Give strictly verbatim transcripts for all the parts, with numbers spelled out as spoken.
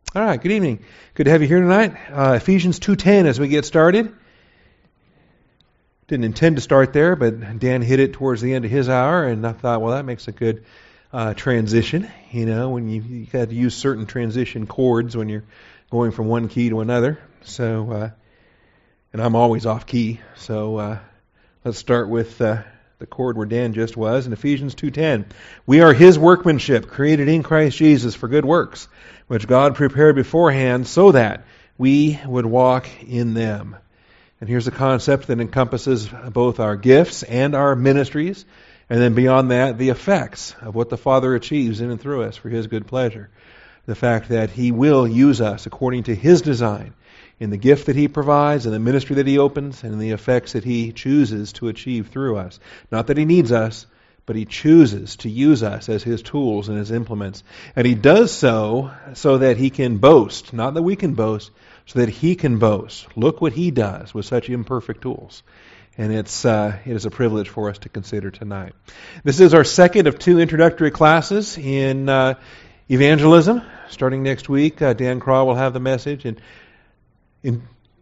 All right, good evening. Good to have you here tonight. Uh, Ephesians two ten as we get started. Didn't intend to start there, but Dan hit it towards the end of his hour, and I thought, well, that makes a good uh, transition. You know, when you, you got to use certain transition chords when you're going from one key to another. So, uh, and I'm always off key. So uh, let's start with uh, the chord where Dan just was in Ephesians two ten. We are His workmanship, created in Christ Jesus for good works, which God prepared beforehand so that we would walk in them. And here's a concept that encompasses both our gifts and our ministries, and then beyond that, the effects of what the Father achieves in and through us for His good pleasure. The fact that He will use us according to His design in the gift that He provides, in the ministry that He opens, and in the effects that He chooses to achieve through us. Not that He needs us, but He chooses to use us as His tools and His implements. And He does so so that He can boast, not that we can boast, so that He can boast. Look what He does with such imperfect tools. And it's uh, it is a privilege for us to consider tonight. This is our second of two introductory classes in uh, evangelism. Starting next week, uh, Dan Craw will have the message. And in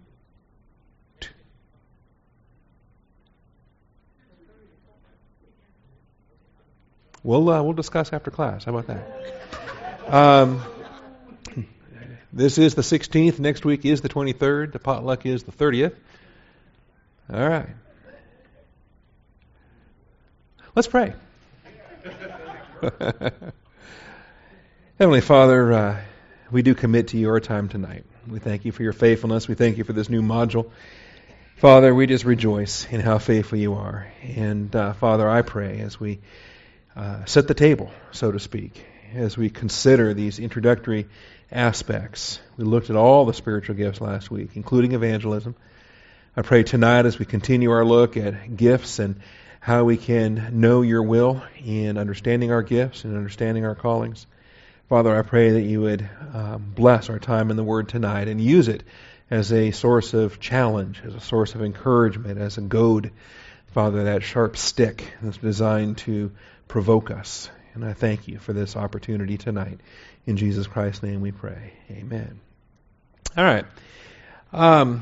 We'll uh, we'll discuss after class. How about that? Um, this is the sixteenth. Next week is the twenty-third. The potluck is the thirtieth. All right. Let's pray. Heavenly Father, uh, we do commit to you our time tonight. We thank you for your faithfulness. We thank you for this new module. Father, we just rejoice in how faithful you are. And uh, Father, I pray as we Uh, set the table, so to speak, as we consider these introductory aspects. We looked at all the spiritual gifts last week, including evangelism. I pray tonight as we continue our look at gifts and how we can know your will in understanding our gifts and understanding our callings. Father, I pray that you would um, bless our time in the Word tonight and use it as a source of challenge, as a source of encouragement, as a goad. Father, that sharp stick that's designed to provoke us. And I thank you for this opportunity tonight. In Jesus Christ's name we pray. Amen. All right. Um,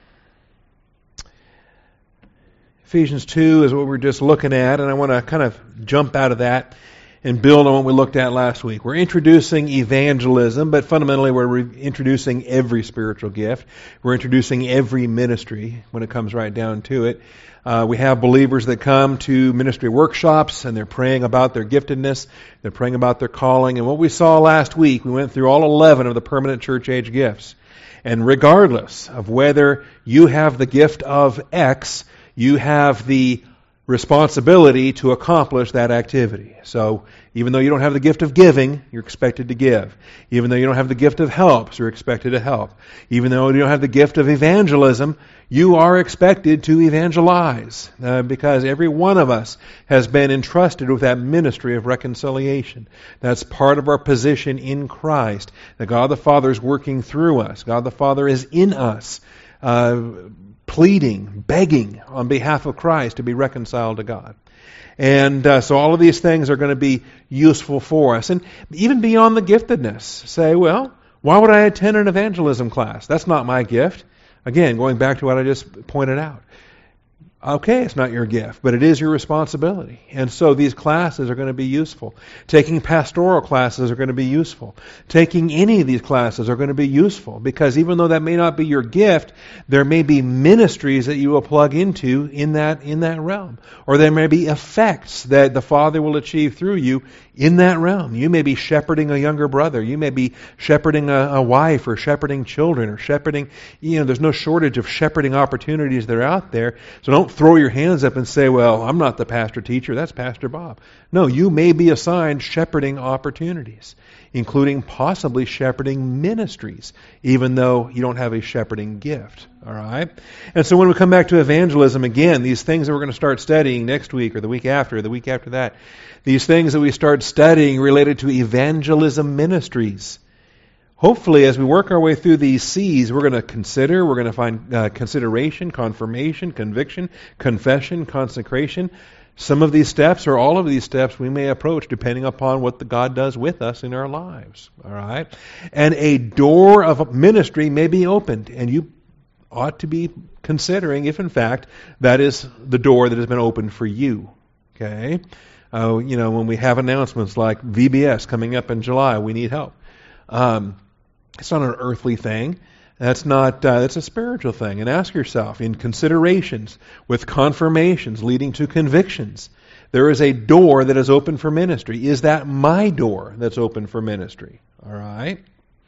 Ephesians two is what we're just looking at, and I want to kind of jump out of that and build on what we looked at last week. We're introducing evangelism, but fundamentally we're re- introducing every spiritual gift. We're introducing every ministry when it comes right down to it. Uh, we have believers that come to ministry workshops and they're praying about their giftedness. They're praying about their calling. And what we saw last week, we went through all eleven of the permanent church age gifts. And regardless of whether you have the gift of X, you have the responsibility to accomplish that activity. So even though you don't have the gift of giving, you're expected to give. Even though you don't have the gift of help, you're expected to help. Even though you don't have the gift of evangelism, you are expected to evangelize. Uh, because every one of us has been entrusted with that ministry of reconciliation. That's part of our position in Christ. That God the Father is working through us. God the Father is in us. Uh, pleading, begging on behalf of Christ to be reconciled to God. And uh, so all of these things are going to be useful for us. And even beyond the giftedness, say, well, why would I attend an evangelism class? That's not my gift. Again, going back to what I just pointed out. Okay, it's not your gift, but it is your responsibility. And so these classes are going to be useful. Taking pastoral classes are going to be useful. Taking any of these classes are going to be useful because even though that may not be your gift, there may be ministries that you will plug into in that in that realm. Or there may be effects that the Father will achieve through you in that realm. You may be shepherding a younger brother. You may be shepherding a, a wife or shepherding children or shepherding, you know, there's no shortage of shepherding opportunities that are out there. So don't throw your hands up and say, well, I'm not the pastor teacher, that's Pastor Bob. No, you may be assigned shepherding opportunities, including possibly shepherding ministries, even though you don't have a shepherding gift. All right? And so when we come back to evangelism, again, these things that we're going to start studying next week or the week after, or the week after that, these things that we start studying related to evangelism ministries. Hopefully, as we work our way through these C's, we're going to consider, we're going to find uh, consideration, confirmation, conviction, confession, consecration, Some of these steps or all of these steps we may approach depending upon what the God does with us in our lives. All right? And a door of ministry may be opened, and you ought to be considering if in fact that is the door that has been opened for you. Okay? Uh, you know, when we have announcements like V B S coming up in July, we need help. Um, it's not an earthly thing. That's not, uh, it's a spiritual thing. And ask yourself, in considerations with confirmations leading to convictions, there is a door that is open for ministry. Is that my door that's open for ministry? All right?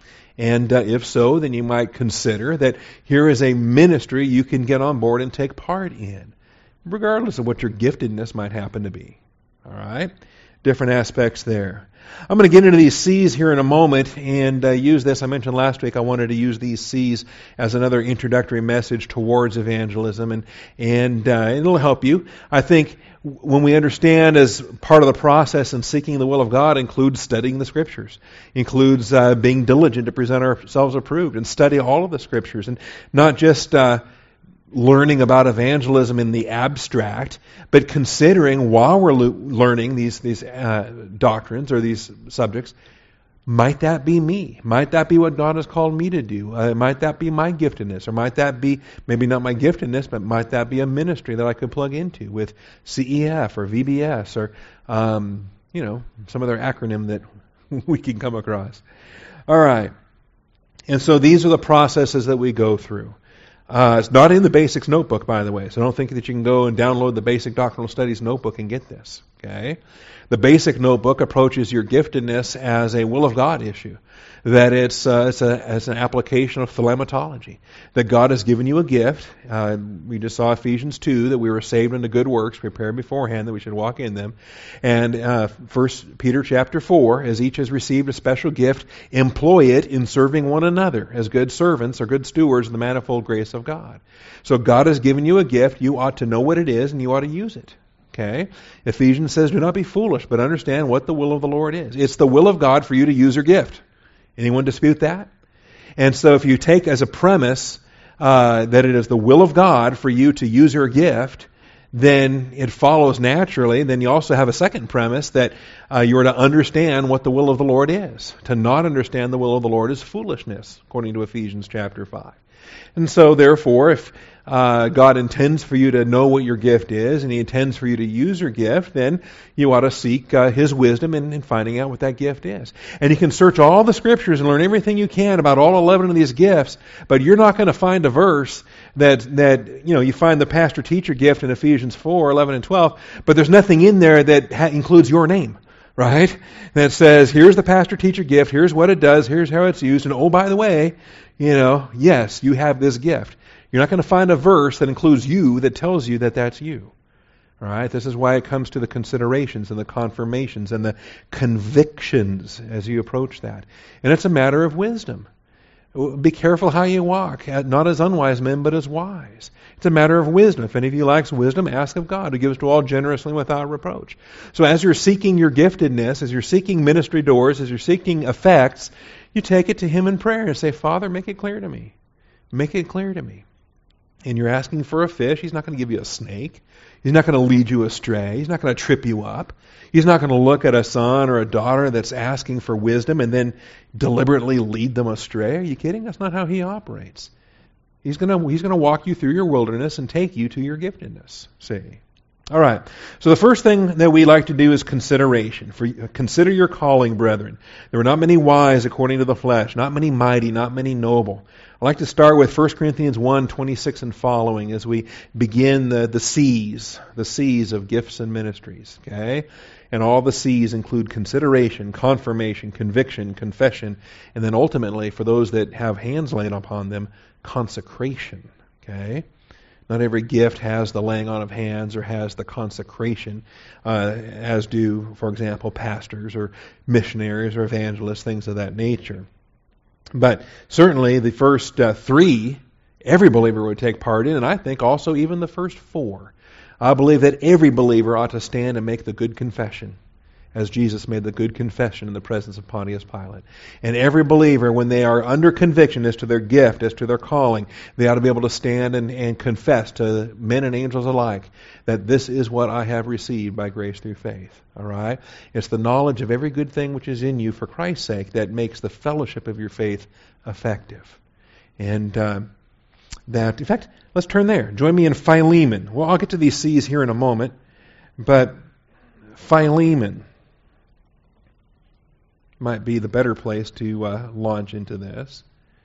And uh, if so, then you might consider that here is a ministry you can get on board and take part in, regardless of what your giftedness might happen to be. All right? Different aspects there. I'm going to get into these C's here in a moment and uh, use this. I mentioned last week I wanted to use these C's as another introductory message towards evangelism, and and uh, it'll help you. I think when we understand as part of the process in seeking the will of God includes studying the Scriptures, includes uh, being diligent to present ourselves approved and study all of the Scriptures, and not just uh, learning about evangelism in the abstract, but considering while we're lo- learning these these uh, doctrines or these subjects, might that be me? Might that be what God has called me to do? Uh, might that be my giftedness? Or might that be, maybe not my giftedness, but might that be a ministry that I could plug into with C E F or V B S or, um, you know, some other acronym that we can come across. All right. And so these are the processes that we go through. Uh, it's not in the Basics notebook, by the way, so don't think that you can go and download the Basic Doctrinal Studies notebook and get this. Okay? The Basic notebook approaches your giftedness as a will of God issue. That it's, uh, it's, a, it's an application of thelematology. That God has given you a gift. Uh, we just saw Ephesians two, that we were saved unto good works, prepared beforehand, that we should walk in them. And uh, First Peter chapter four, as each has received a special gift, employ it in serving one another as good servants or good stewards of the manifold grace of God. So God has given you a gift. You ought to know what it is, and you ought to use it. Okay? Ephesians says, do not be foolish, but understand what the will of the Lord is. It's the will of God for you to use your gift. Anyone dispute that? And so if you take as a premise uh, that it is the will of God for you to use your gift, then it follows naturally. Then you also have a second premise that uh, you are to understand what the will of the Lord is. To not understand the will of the Lord is foolishness, according to Ephesians chapter five. And so therefore, if uh, God intends for you to know what your gift is, and He intends for you to use your gift, then you ought to seek uh, His wisdom in, in finding out what that gift is. And you can search all the Scriptures and learn everything you can about all eleven of these gifts, but you're not going to find a verse that, that you know, you find the pastor-teacher gift in Ephesians four, eleven and twelve, but there's nothing in there that ha- includes your name. Right? That says, here's the pastor-teacher gift, here's what it does, here's how it's used, and oh, by the way, you know, yes, you have this gift. You're not going to find a verse that includes you that tells you that that's you. All right? This is why it comes to the considerations and the confirmations and the convictions as you approach that. And it's a matter of wisdom. Be careful how you walk, not as unwise men, but as wise. It's a matter of wisdom. If any of you lacks wisdom, ask of God, who gives to all generously without reproach. So as you're seeking your giftedness, as you're seeking ministry doors, as you're seeking effects, you take it to Him in prayer and say, Father, make it clear to me. Make it clear to me. And you're asking for a fish. He's not going to give you a snake. He's not going to lead you astray. He's not going to trip you up. He's not going to look at a son or a daughter that's asking for wisdom and then deliberately lead them astray. Are you kidding? That's not how He operates. He's going to, he's going to walk you through your wilderness and take you to your giftedness. See? All right. So the first thing that we like to do is consideration. For consider your calling, brethren. There were not many wise according to the flesh, not many mighty, not many noble. I'd like to start with First Corinthians one, twenty-six and following as we begin the, the C's, the C's of gifts and ministries. Okay? And all the C's include consideration, confirmation, conviction, confession, and then ultimately, for those that have hands laid upon them, consecration. Okay? Not every gift has the laying on of hands or has the consecration, uh, as do, for example, pastors or missionaries or evangelists, things of that nature. But certainly the first uh, three, every believer would take part in, and I think also even the first four. I believe that every believer ought to stand and make the good confession as Jesus made the good confession in the presence of Pontius Pilate. And every believer, when they are under conviction as to their gift, as to their calling, they ought to be able to stand and, and confess to men and angels alike that this is what I have received by grace through faith. All right? It's the knowledge of every good thing which is in you for Christ's sake that makes the fellowship of your faith effective. And uh, that, in fact, let's turn there. Join me in Philemon. Well, I'll get to these C's here in a moment, but Philemon might be the better place to uh, launch into this.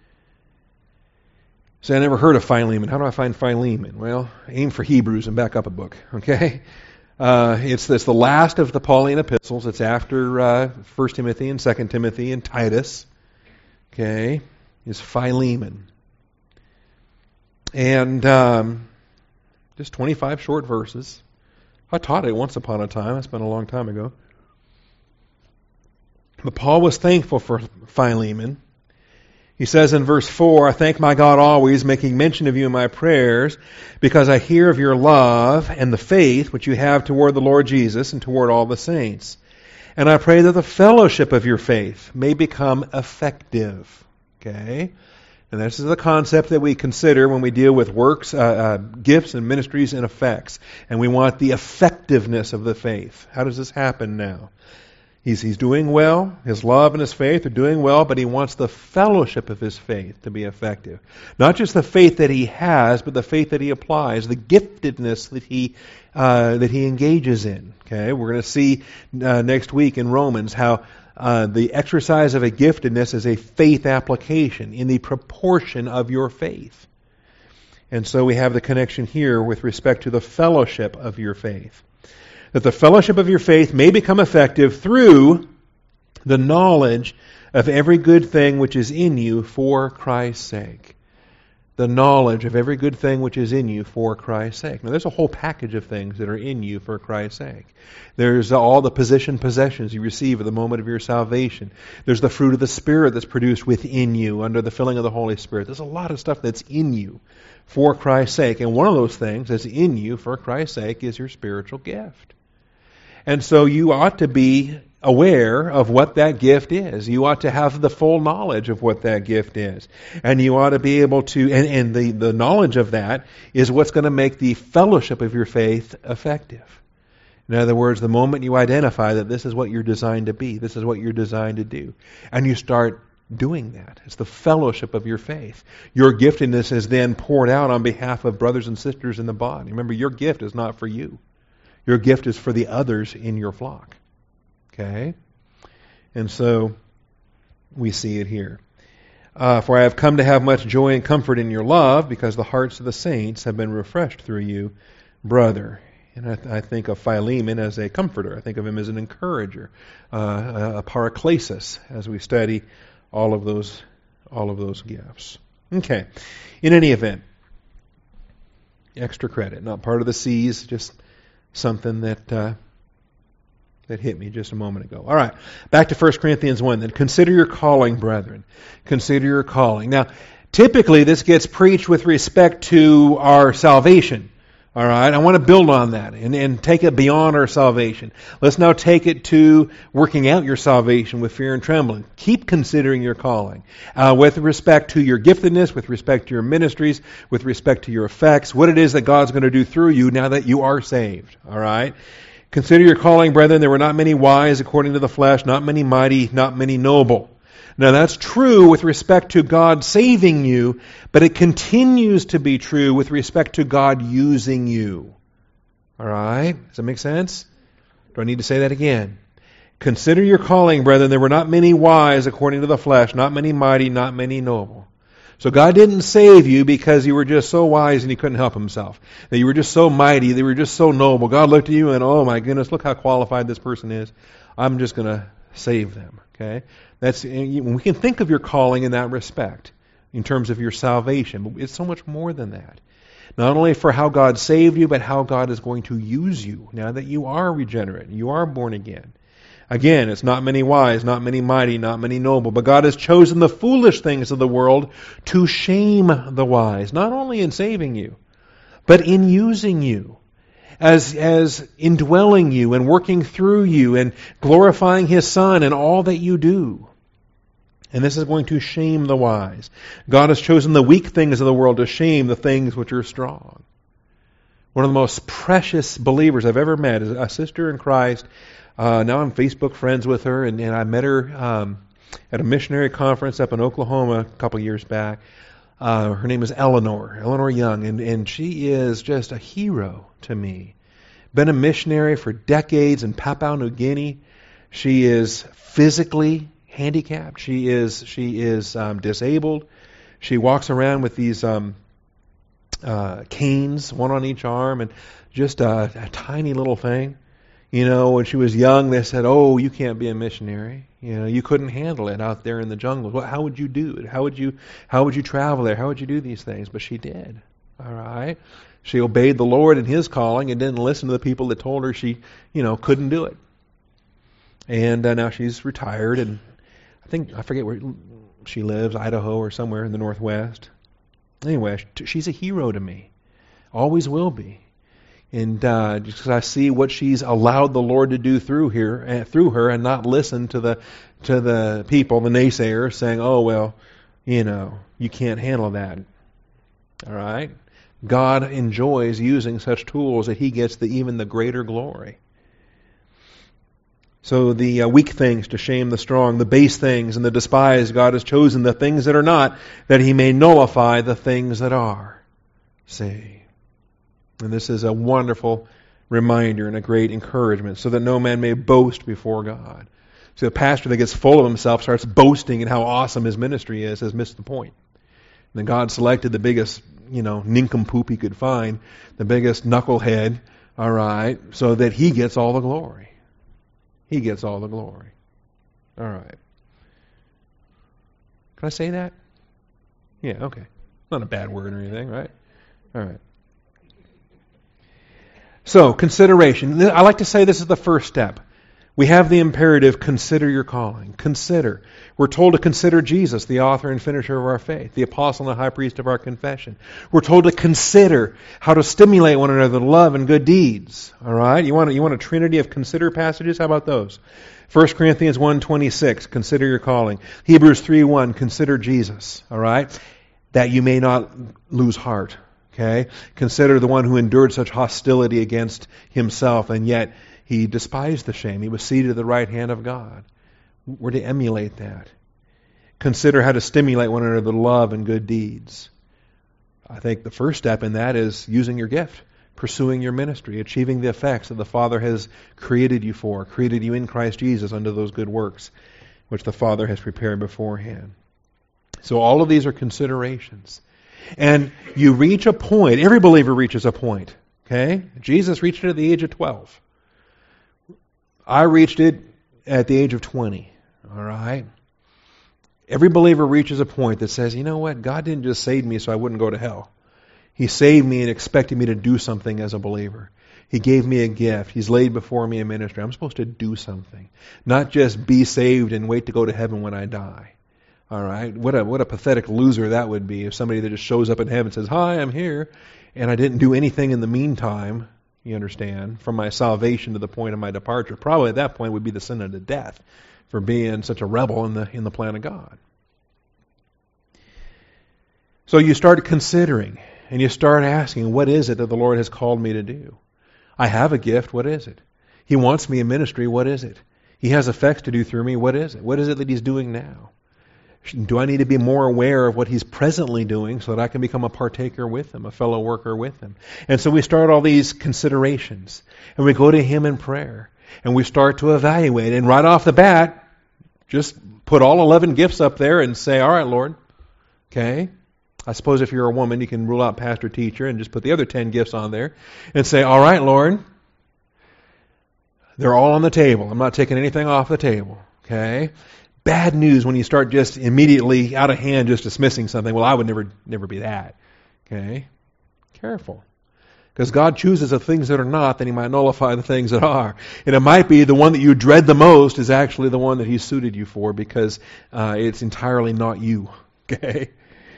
So I never heard of Philemon. How do I find Philemon? Well, aim for Hebrews and back up a book, okay? Uh, it's, it's the last of the Pauline epistles. It's after uh, First Timothy and Second Timothy and Titus, okay, is Philemon. And um, just twenty-five short verses. I taught it once upon a time. It's been a long time ago. But Paul was thankful for Philemon. He says in verse four, I thank my God always, making mention of you in my prayers, because I hear of your love and the faith which you have toward the Lord Jesus and toward all the saints. And I pray that the fellowship of your faith may become effective. Okay? And this is the concept that we consider when we deal with works, uh, uh, gifts, and ministries and effects. And we want the effectiveness of the faith. How does this happen now? He's, he's doing well. His love and his faith are doing well, but he wants the fellowship of his faith to be effective. Not just the faith that he has, but the faith that he applies, the giftedness that he uh, that he engages in. Okay, we're going to see uh, next week in Romans how uh, the exercise of a giftedness is a faith application in the proportion of your faith. And so we have the connection here with respect to the fellowship of your faith. That the fellowship of your faith may become effective through the knowledge of every good thing which is in you for Christ's sake. The knowledge of every good thing which is in you for Christ's sake. Now there's a whole package of things that are in you for Christ's sake. There's all the position possessions you receive at the moment of your salvation. There's the fruit of the Spirit that's produced within you under the filling of the Holy Spirit. There's a lot of stuff that's in you for Christ's sake. And one of those things that's in you for Christ's sake is your spiritual gift. And so you ought to be aware of what that gift is. You ought to have the full knowledge of what that gift is. And you ought to be able to, and, and the, the knowledge of that is what's going to make the fellowship of your faith effective. In other words, the moment you identify that this is what you're designed to be, this is what you're designed to do, and you start doing that. It's the fellowship of your faith. Your giftedness is then poured out on behalf of brothers and sisters in the body. Remember, your gift is not for you. Your gift is for the others in your flock. Okay? And so, we see it here. Uh, For I have come to have much joy and comfort in your love, because the hearts of the saints have been refreshed through you, brother. And I, th- I think of Philemon as a comforter. I think of him as an encourager, uh, a paraklesis, as we study all of those, all of those gifts. Okay. In any event, extra credit, not part of the C's, just something that uh, that hit me just a moment ago. All right, back to First Corinthians one then. Consider your calling, brethren. Consider your calling. Now, typically this gets preached with respect to our salvation. All right, I want to build on that and, and take it beyond our salvation. Let's now take it to working out your salvation with fear and trembling. Keep considering your calling uh, with respect to your giftedness, with respect to your ministries, with respect to your effects, what it is that God's going to do through you now that you are saved. All right, consider your calling, brethren. There were not many wise according to the flesh, not many mighty, not many noble. Now that's true with respect to God saving you, but it continues to be true with respect to God using you. All right? Does that make sense? Do I need to say that again? Consider your calling, brethren. There were not many wise according to the flesh, not many mighty, not many noble. So God didn't save you because you were just so wise and he couldn't help himself. That you were just so mighty, that you were just so noble. God looked at you and, oh my goodness, look how qualified this person is. I'm just going to save them. Okay? That's, we can think of your calling in that respect, in terms of your salvation, but it's so much more than that. Not only for how God saved you, but how God is going to use you now that you are regenerate, you are born again. Again, it's not many wise, not many mighty, not many noble, but God has chosen the foolish things of the world to shame the wise, not only in saving you, but in using you. as, as indwelling you and working through you and glorifying His Son in all that you do. And this is going to shame the wise. God has chosen the weak things of the world to shame the things which are strong. One of the most precious believers I've ever met is a sister in Christ. Uh, now I'm Facebook friends with her, and, and I met her um, at a missionary conference up in Oklahoma a couple years back. Uh, her name is Eleanor, Eleanor Young, and, and she is just a hero to me. Been a missionary for decades in Papua New Guinea. She is physically handicapped. She is she is um, disabled. She walks around with these um, uh, canes, one on each arm, and just a, a tiny little thing. You know, when she was young, they said, "Oh, you can't be a missionary. You know, you couldn't handle it out there in the jungle. Well, how would you do it? How would you how would you travel there? How would you do these things?" But she did. All right. She obeyed the Lord in His calling and didn't listen to the people that told her she, you know, couldn't do it. And uh, now she's retired, and I think, I forget where she lives, Idaho or somewhere in the Northwest. Anyway, she's a hero to me. Always will be. And uh, just because I see what she's allowed the Lord to do through here, uh, through her, and not listen to the to the people, the naysayers, saying, "Oh well, you know, you can't handle that." All right, God enjoys using such tools that He gets the even the greater glory. So the uh, weak things to shame the strong, the base things and the despised, God has chosen the things that are not, that He may nullify the things that are. See. And this is a wonderful reminder and a great encouragement, so that no man may boast before God. So a pastor that gets full of himself, starts boasting in how awesome his ministry is, has missed the point. And then God selected the biggest, you know, nincompoop he could find, the biggest knucklehead, all right, so that he gets all the glory. He gets all the glory. All right. Can I say that? Yeah, okay. Not a bad word or anything, right? All right. So, consideration. I like to say this is the first step. We have the imperative, consider your calling. Consider. We're told to consider Jesus, the author and finisher of our faith, the apostle and the high priest of our confession. We're told to consider how to stimulate one another to love and good deeds. All right? You want a, you want a trinity of consider passages? How about those? First Corinthians one twenty-six, consider your calling. Hebrews three one, consider Jesus. All right? That you may not lose heart. Okay? Consider the one who endured such hostility against himself, and yet he despised the shame. He was seated at the right hand of God. We're to emulate that. Consider how to stimulate one another to love and good deeds. I think the first step in that is using your gift, pursuing your ministry, achieving the effects that the Father has created you for, created you in Christ Jesus unto those good works which the Father has prepared beforehand. So all of these are considerations. And you reach a point, every believer reaches a point, okay? Jesus reached it at the age of twelve. I reached it at the age of twenty, all right? Every believer reaches a point that says, you know what, God didn't just save me so I wouldn't go to hell. He saved me and expected me to do something as a believer. He gave me a gift. He's laid before me a ministry. I'm supposed to do something, not just be saved and wait to go to heaven when I die. All right, what a what a pathetic loser that would be if somebody that just shows up in heaven and says, "Hi, I'm here," and I didn't do anything in the meantime. You understand, from my salvation to the point of my departure. Probably at that point would be the sin unto death for being such a rebel in the in the plan of God. So you start considering and you start asking, what is it that the Lord has called me to do? I have a gift. What is it? He wants me in ministry. What is it? He has effects to do through me. What is it? What is it that He's doing now? Do I need to be more aware of what He's presently doing so that I can become a partaker with Him, a fellow worker with Him? And so we start all these considerations, and we go to Him in prayer, and we start to evaluate. And right off the bat, just put all eleven gifts up there and say, all right, Lord, okay? I suppose if you're a woman, you can rule out pastor, teacher, and just put the other ten gifts on there and say, all right, Lord, they're all on the table. I'm not taking anything off the table, okay? Bad news when you start just immediately out of hand just dismissing something. Well, I would never never be that. Okay? Careful. Because God chooses the things that are not, that He might nullify the things that are. And it might be the one that you dread the most is actually the one that He suited you for, because uh, it's entirely not you. Okay?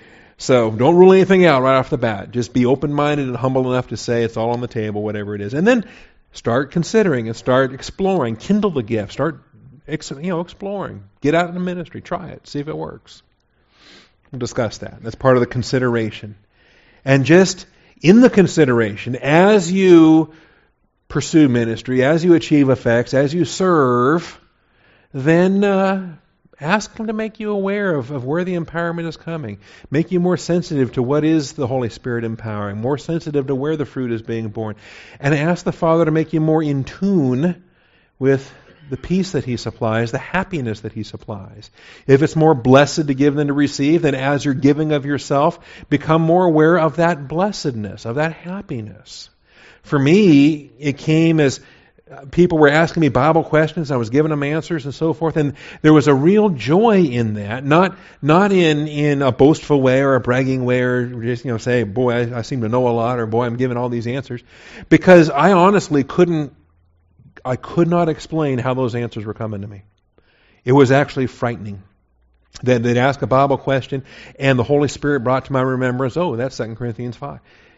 So don't rule anything out right off the bat. Just be open-minded and humble enough to say it's all on the table, whatever it is. And then start considering and start exploring. Kindle the gift. Start you know, exploring. Get out in the ministry. Try it. See if it works. We'll discuss that. That's part of the consideration. And just in the consideration, as you pursue ministry, as you achieve effects, as you serve, then uh, ask Him to make you aware of, of where the empowerment is coming. Make you more sensitive to what is the Holy Spirit empowering, more sensitive to where the fruit is being born. And ask the Father to make you more in tune with the peace that He supplies, the happiness that He supplies. If it's more blessed to give than to receive, then as you're giving of yourself, become more aware of that blessedness, of that happiness. For me, it came as people were asking me Bible questions, I was giving them answers and so forth, and there was a real joy in that, not not in, in a boastful way or a bragging way or just, you know, say, boy, I, I seem to know a lot, or boy, I'm giving all these answers, because I honestly couldn't I could not explain how those answers were coming to me. It was actually frightening. That they'd ask a Bible question, and the Holy Spirit brought to my remembrance, oh, that's Second Corinthians five.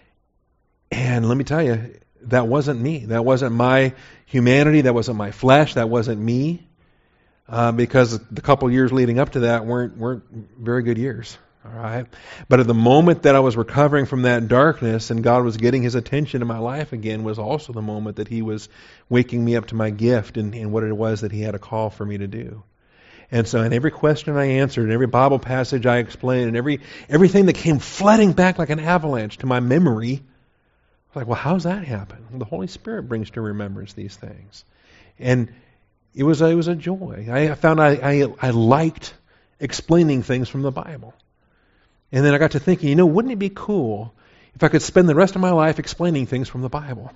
And let me tell you, that wasn't me. That wasn't my humanity. That wasn't my flesh. That wasn't me. Uh, because the couple years leading up to that weren't weren't very good years. All right. But at the moment that I was recovering from that darkness and God was getting His attention in my life again was also the moment that He was waking me up to my gift and, and what it was that He had a call for me to do. And so in every question I answered, in every Bible passage I explained, and every everything that came flooding back like an avalanche to my memory, I was like, well, how's that happen? Well, the Holy Spirit brings to remembrance these things. And it was a, it was a joy. I found I, I I liked explaining things from the Bible. And then I got to thinking, you know, wouldn't it be cool if I could spend the rest of my life explaining things from the Bible?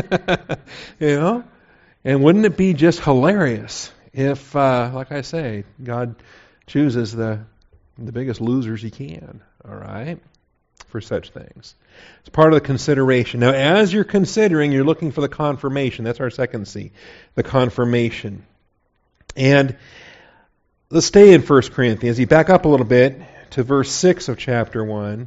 You know? And wouldn't it be just hilarious if, uh, like I say, God chooses the the biggest losers He can, all right, for such things. It's part of the consideration. Now, as you're considering, you're looking for the confirmation. That's our second C, the confirmation. And let's stay in First Corinthians. You back up a little bit to verse six of chapter one.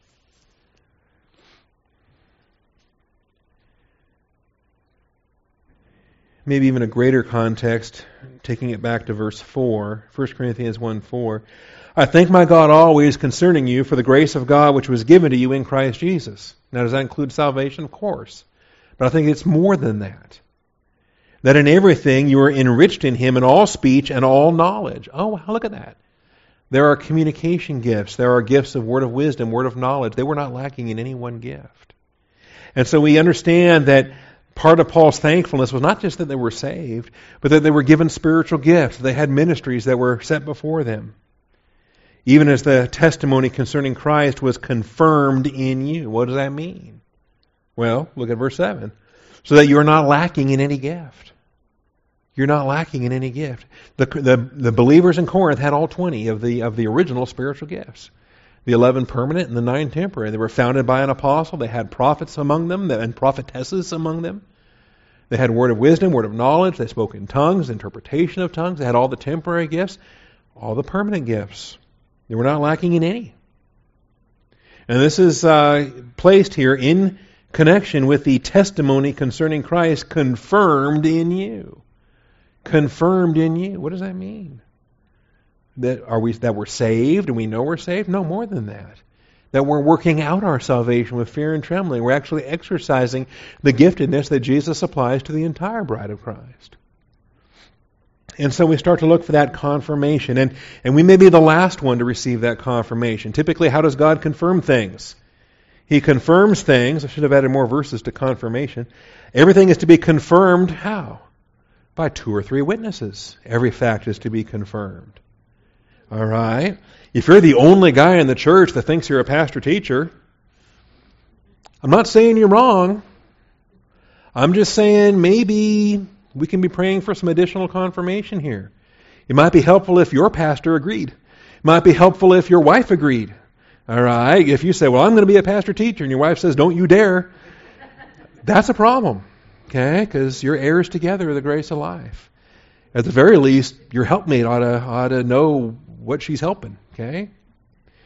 Maybe even a greater context, taking it back to verse four, First Corinthians one four. I thank my God always concerning you for the grace of God which was given to you in Christ Jesus. Now, does that include salvation? Of course. But I think it's more than that. That in everything you are enriched in Him in all speech and all knowledge. Oh, look at that. There are communication gifts. There are gifts of word of wisdom, word of knowledge. They were not lacking in any one gift. And so we understand that part of Paul's thankfulness was not just that they were saved, but that they were given spiritual gifts. They had ministries that were set before them. Even as the testimony concerning Christ was confirmed in you. What does that mean? Well, look at verse seven. So that you are not lacking in any gift. You're not lacking in any gift. The, the the believers in Corinth had all twenty of the of the original spiritual gifts. The eleven permanent and the nine temporary. They were founded by an apostle. They had prophets among them and prophetesses among them. They had word of wisdom, word of knowledge. They spoke in tongues, interpretation of tongues. They had all the temporary gifts, all the permanent gifts. They were not lacking in any. And this is uh, placed here in connection with the testimony concerning Christ confirmed in you. Confirmed in you. What does that mean? That are we that we're saved and we know we're saved? No, more than that. That we're working out our salvation with fear and trembling. We're actually exercising the giftedness that Jesus applies to the entire bride of Christ. And so we start to look for that confirmation. And, and we may be the last one to receive that confirmation. Typically, how does God confirm things? He confirms things. I should have added more verses to confirmation. Everything is to be confirmed how? By two or three witnesses. Every fact is to be confirmed. All right? If you're the only guy in the church that thinks you're a pastor-teacher, I'm not saying you're wrong. I'm just saying maybe we can be praying for some additional confirmation here. It might be helpful if your pastor agreed. It might be helpful if your wife agreed. All right? If you say, well, I'm going to be a pastor-teacher, and your wife says, don't you dare, that's a problem. Okay? Because you're heirs together of the grace of life. At the very least, your helpmate ought to, ought to know what she's helping. Okay?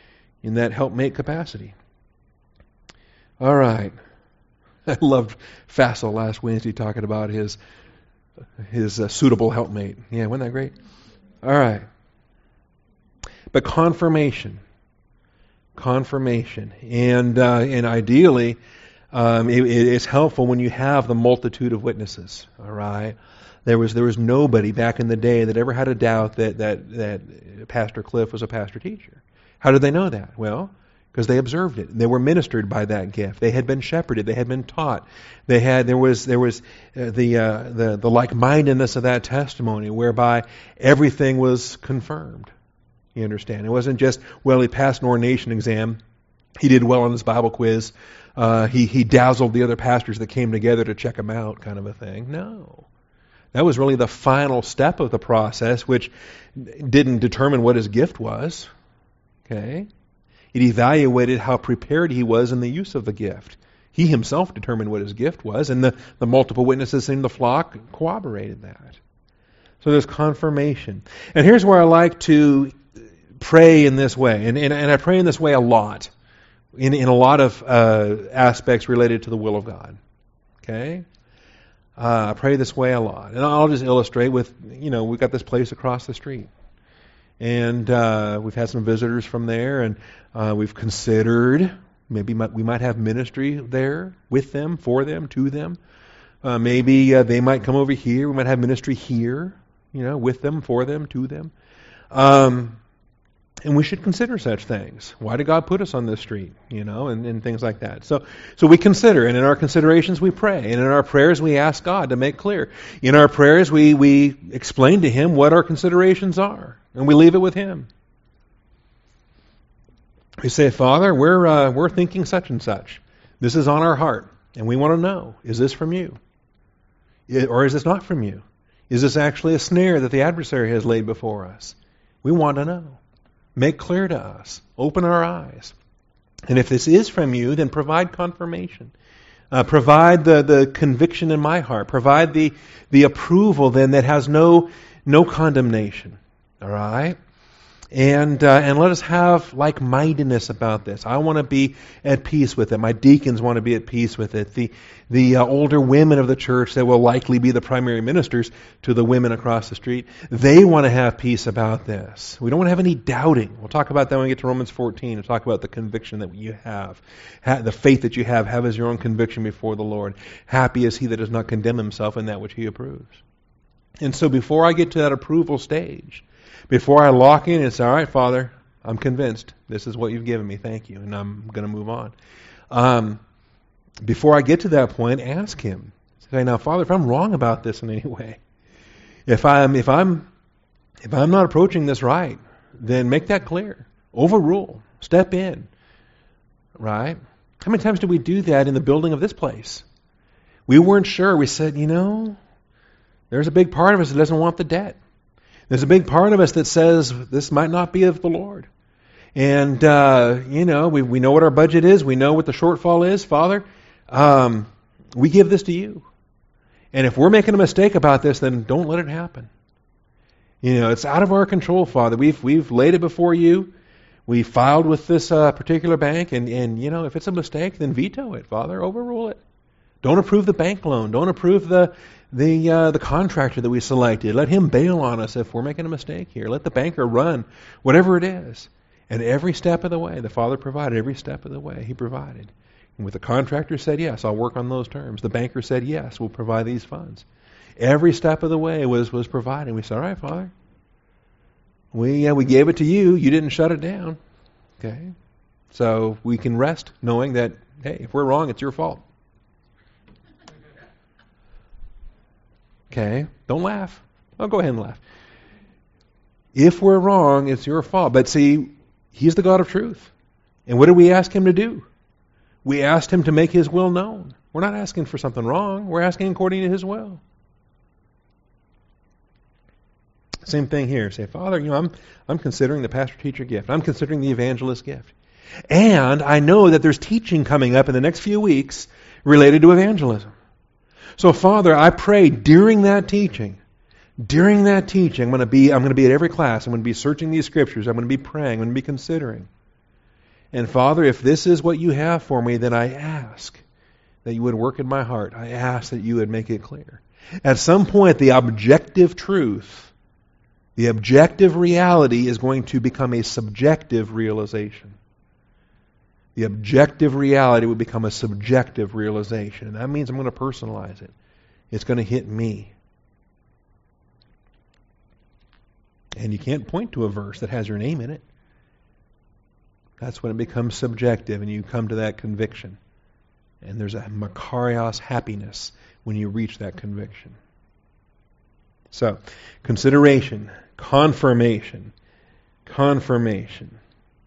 in that helpmate capacity. All right. I loved Fassel last Wednesday talking about his his uh, suitable helpmate. Yeah, wasn't that great? All right. But confirmation. Confirmation. And uh, and ideally, um, it, it's helpful when you have the multitude of witnesses. All right. There was there was nobody back in the day that ever had a doubt that that that Pastor Cliff was a pastor teacher. How did they know that? Well, because they observed it. They were ministered by that gift. They had been shepherded. They had been taught. They had there was there was uh, the uh, the the like-mindedness of that testimony, whereby everything was confirmed. You understand? It wasn't just, well, he passed an ordination exam, he did well on his Bible quiz, uh, he he dazzled the other pastors that came together to check him out, kind of a thing. No. That was really the final step of the process, which didn't determine what his gift was. Okay? It evaluated how prepared he was in the use of the gift. He himself determined what his gift was, and the, the multiple witnesses in the flock corroborated that. So there's confirmation. And here's where I like to pray in this way, and, and, and I pray in this way a lot, in, in a lot of uh, aspects related to the will of God. Okay? Uh, I pray this way a lot. And I'll just illustrate with, you know, we've got this place across the street. And uh, we've had some visitors from there, and uh, we've considered maybe might, we might have ministry there with them, for them, to them. Uh, maybe uh, they might come over here. We might have ministry here, you know, with them, for them, to them. Um, and we should consider such things. Why did God put us on this street, you know, and, and things like that. So, so we consider, and in our considerations we pray, and in our prayers we ask God to make clear. In our prayers we we explain to Him what our considerations are. And we leave it with Him. We say, Father, we're uh, we're thinking such and such. This is on our heart, and we want to know, is this from you? Or is this not from you? Is this actually a snare that the adversary has laid before us? We want to know. Make clear to us. Open our eyes. And if this is from you, then provide confirmation. Uh, provide the, the conviction in my heart. Provide the, the approval then that has no no condemnation. All right? And uh, and let us have like-mindedness about this. I want to be at peace with it. My deacons want to be at peace with it. The the uh, older women of the church that will likely be the primary ministers to the women across the street, they want to have peace about this. We don't want to have any doubting. We'll talk about that when we get to Romans fourteen. We'll talk about the conviction that you have. Ha- the faith that you have. Have as your own conviction before the Lord. Happy is he that does not condemn himself in that which he approves. And so before I get to that approval stage, before I lock in and say, all right, Father, I'm convinced. This is what you've given me. Thank you. And I'm going to move on. Um, before I get to that point, ask Him. Say, now, Father, if I'm wrong about this in any way, if I'm if I'm if I'm not approaching this right, then make that clear. Overrule. Step in. Right? How many times did we do that in the building of this place? We weren't sure. We said, you know, there's a big part of us that doesn't want the debt. There's a big part of us that says this might not be of the Lord. And, uh, you know, we, we know what our budget is. We know what the shortfall is. Father, um, we give this to you. And if we're making a mistake about this, then don't let it happen. You know, it's out of our control, Father. We've we've laid it before you. We filed with this uh, particular bank. And, and, you know, if it's a mistake, then veto it, Father. Overrule it. Don't approve the bank loan. Don't approve the the uh, the contractor that we selected. Let him bail on us if we're making a mistake here. Let the banker run, whatever it is. And every step of the way, the Father provided. Every step of the way, He provided. And with the contractor said, yes, I'll work on those terms. The banker said, yes, we'll provide these funds. Every step of the way was was provided. We said, all right, Father, we uh, we gave it to you. You didn't shut it down. Okay, so we can rest knowing that, hey, if we're wrong, it's your fault. Okay, don't laugh. Oh, go ahead and laugh. If we're wrong, it's your fault. But see, He's the God of truth. And what did we ask Him to do? We asked Him to make His will known. We're not asking for something wrong. We're asking according to His will. Same thing here. Say, Father, you know, I'm I'm considering the pastor-teacher gift. I'm considering the evangelist gift. And I know that there's teaching coming up in the next few weeks related to evangelism. So, Father, I pray during that teaching, during that teaching, I'm going to be I'm going to be at every class. I'm going to be searching these scriptures. I'm going to be praying. I'm going to be considering. And Father, if this is what you have for me, then I ask that you would work in my heart. I ask that you would make it clear. At some point, the objective truth, the objective reality is going to become a subjective realization. The objective reality will become a subjective realization. And that means I'm going to personalize it. It's going to hit me. And you can't point to a verse that has your name in it. That's when it becomes subjective and you come to that conviction. And there's a makarios happiness when you reach that conviction. So, consideration, confirmation, confirmation.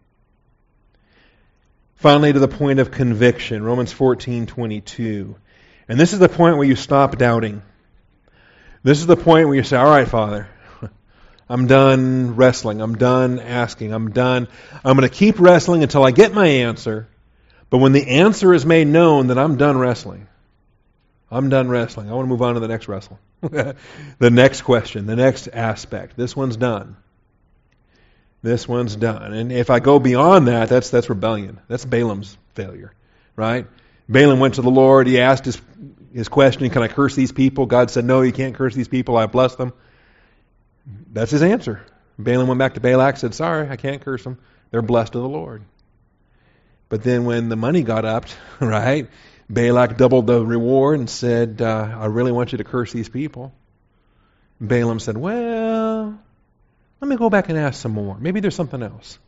Finally, to the point of conviction, Romans fourteen twenty-two. And this is the point where you stop doubting. This is the point where you say, all right, Father, I'm done wrestling. I'm done asking. I'm done. I'm going to keep wrestling until I get my answer. But when the answer is made known, then I'm done wrestling. I'm done wrestling. I want to move on to the next wrestle. The next question, the next aspect. This one's done. This one's done. And if I go beyond that, that's that's rebellion. That's Balaam's failure, right? Balaam went to the Lord. He asked his, his question, can I curse these people? God said, no, you can't curse these people. I bless them. That's his answer. Balaam went back to Balak, said, sorry, I can't curse them. They're blessed of the Lord. But then when the money got upped, right, Balak doubled the reward and said, uh, I really want you to curse these people. Balaam said, well, let me go back and ask some more. Maybe there's something else.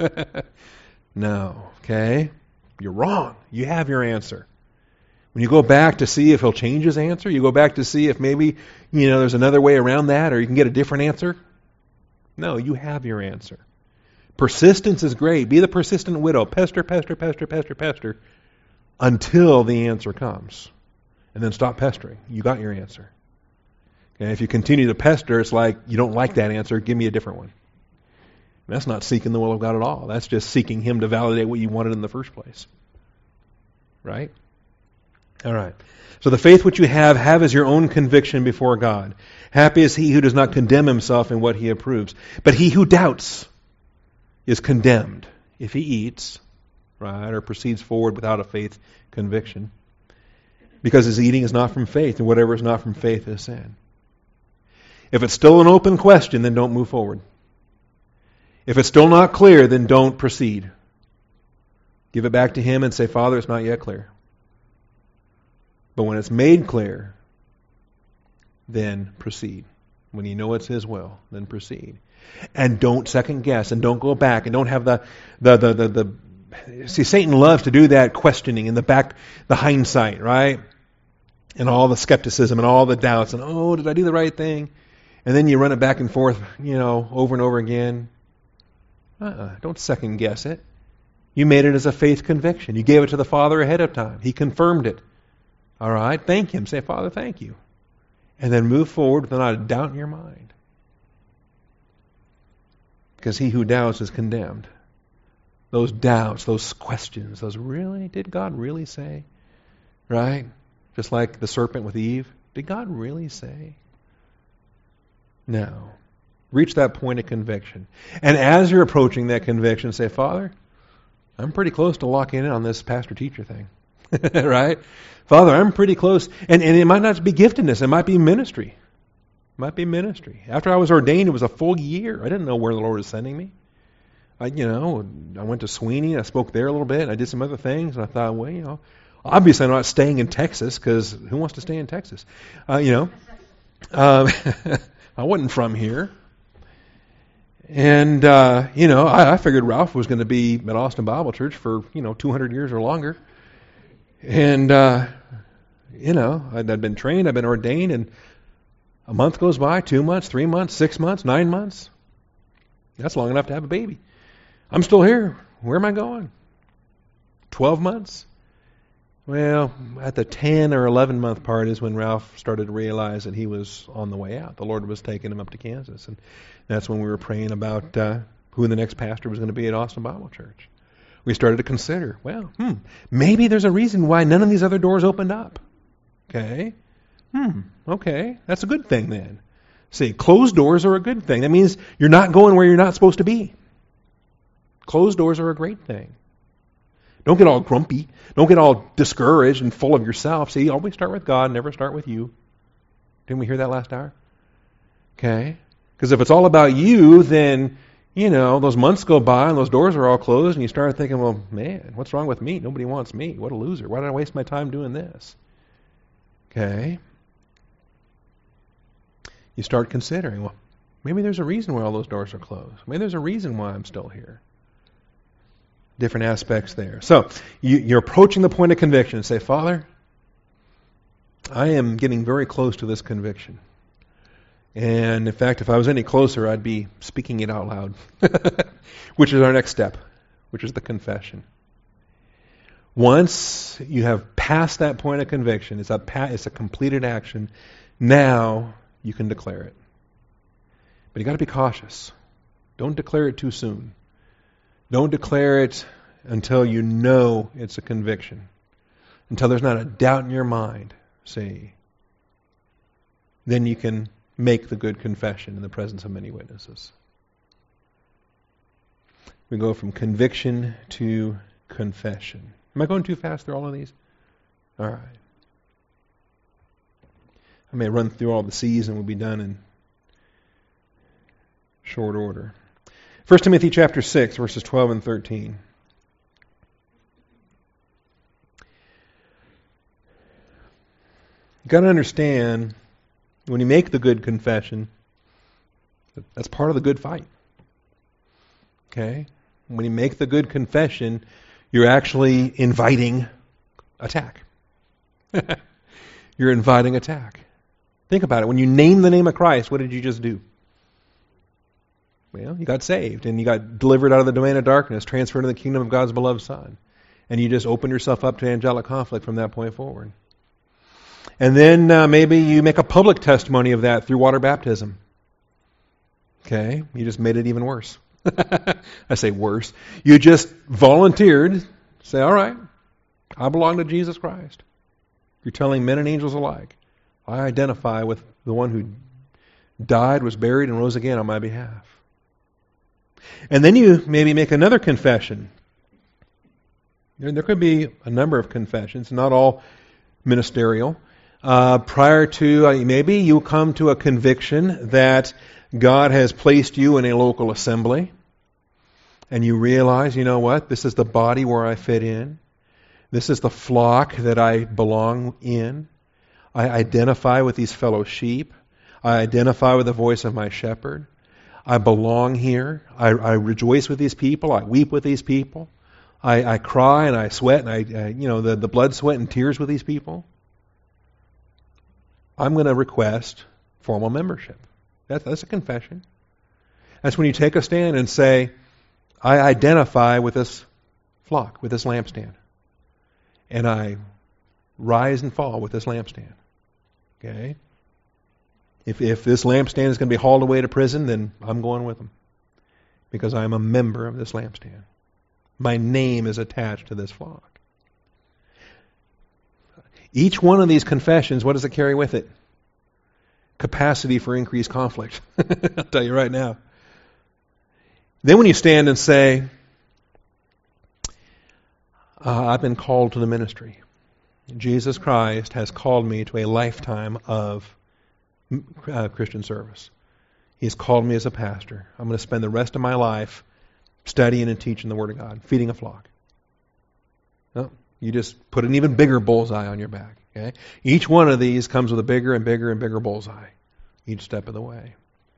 No, okay? You're wrong. You have your answer. When you go back to see if he'll change his answer, you go back to see if maybe, you know, there's another way around that or you can get a different answer. No, you have your answer. Persistence is great. Be the persistent widow. Pester, pester, pester, pester, pester until the answer comes. And then stop pestering. You got your answer. Okay, if you continue to pester, it's like, you don't like that answer, give me a different one. And that's not seeking the will of God at all. That's just seeking Him to validate what you wanted in the first place. Right? All right. So the faith which you have, have as your own conviction before God. Happy is he who does not condemn himself in what he approves. But he who doubts is condemned if he eats, right, or proceeds forward without a faith conviction. Because his eating is not from faith, and whatever is not from faith is sin. If it's still an open question, then don't move forward. If it's still not clear, then don't proceed. Give it back to Him and say, Father, it's not yet clear. But when it's made clear, then proceed. When you know it's His will, then proceed. And don't second guess, and don't go back, and don't have the the the the, the see, Satan loves to do that questioning in the back, the hindsight, right? And all the skepticism and all the doubts, and oh, did I do the right thing? And then you run it back and forth, you know, over and over again. Uh-uh, don't second guess it. You made it as a faith conviction. You gave it to the Father ahead of time. He confirmed it. All right, thank Him. Say, Father, thank you. And then move forward without a doubt in your mind. Because he who doubts is condemned. Those doubts, those questions, those really, did God really say? Right? Just like the serpent with Eve. Did God really say? No. Reach that point of conviction. And as you're approaching that conviction, say, Father, I'm pretty close to locking in on this pastor-teacher thing. Right? Father, I'm pretty close. And, and it might not be giftedness. It might be ministry. It might be ministry. After I was ordained, it was a full year. I didn't know where the Lord was sending me. I, you know, I went to Sweeney. I spoke there a little bit. And I did some other things. And I thought, well, you know, obviously I'm not staying in Texas because who wants to stay in Texas? Uh, you know, um, I wasn't from here. And, uh, you know, I, I figured Ralph was going to be at Austin Bible Church for, you know, two hundred years or longer. And, uh, you know, I'd, I'd been trained, I'd been ordained, and a month goes by, two months, three months, six months, nine months. That's long enough to have a baby. I'm still here. Where am I going? Twelve months? Well, at the ten or eleven month part is when Ralph started to realize that he was on the way out. The Lord was taking him up to Kansas. And that's when we were praying about uh, who the next pastor was going to be at Austin Bible Church. We started to consider, well, hmm, maybe there's a reason why none of these other doors opened up. Okay? Hmm, okay. That's a good thing then. See, closed doors are a good thing. That means you're not going where you're not supposed to be. Closed doors are a great thing. Don't get all grumpy. Don't get all discouraged and full of yourself. See, always start with God, never start with you. Didn't we hear that last hour? Okay. Because if it's all about you, then, you know, those months go by and those doors are all closed and you start thinking, well, man, what's wrong with me? Nobody wants me. What a loser. Why did I waste my time doing this? Okay. You start considering, well, maybe there's a reason why all those doors are closed. Maybe there's a reason why I'm still here. Different aspects there. So you, you're approaching the point of conviction and say, Father, I am getting very close to this conviction. And in fact, if I was any closer, I'd be speaking it out loud, which is our next step, which is the confession. Once you have passed that point of conviction, it's a, it's a completed action, now you can declare it. But you got to be cautious. Don't declare it too soon. Don't declare it until you know it's a conviction. Until there's not a doubt in your mind, see. Then you can make the good confession in the presence of many witnesses. We go from conviction to confession. Am I going too fast through all of these? All right. I may run through all the C's and we'll be done in short order. First Timothy chapter six, verses twelve and thirteen. You've got to understand, when you make the good confession, that's part of the good fight. Okay? When you make the good confession, you're actually inviting attack. You're inviting attack. Think about it. When you name the name of Christ, what did you just do? Well, you got saved, and you got delivered out of the domain of darkness, transferred to the kingdom of God's beloved Son. And you just opened yourself up to angelic conflict from that point forward. And then uh, maybe you make a public testimony of that through water baptism. Okay? You just made it even worse. I say worse. You just volunteered, say, all right, I belong to Jesus Christ. You're telling men and angels alike, I identify with the one who died, was buried, and rose again on my behalf. And then you maybe make another confession. There, there could be a number of confessions, not all ministerial. Uh, prior to, uh, maybe you come to a conviction that God has placed you in a local assembly, and you realize, you know what, this is the body where I fit in. This is the flock that I belong in. I identify with these fellow sheep. I identify with the voice of my shepherd. I belong here. I, I rejoice with these people. I weep with these people. I, I cry and I sweat and I, I you know, the, the blood, sweat, and tears with these people. I'm going to request formal membership. That, that's a confession. That's when you take a stand and say, I identify with this flock, with this lampstand. And I rise and fall with this lampstand. Okay? If if this lampstand is going to be hauled away to prison, then I'm going with them. Because I'm a member of this lampstand. My name is attached to this flock. Each one of these confessions, what does it carry with it? Capacity for increased conflict. I'll tell you right now. Then when you stand and say, uh, I've been called to the ministry. Jesus Christ has called me to a lifetime of uh, Christian service. He's called me as a pastor. I'm going to spend the rest of my life studying and teaching the Word of God, feeding a flock. No, you just put an even bigger bullseye on your back. Okay? Each one of these comes with a bigger and bigger and bigger bullseye each step of the way.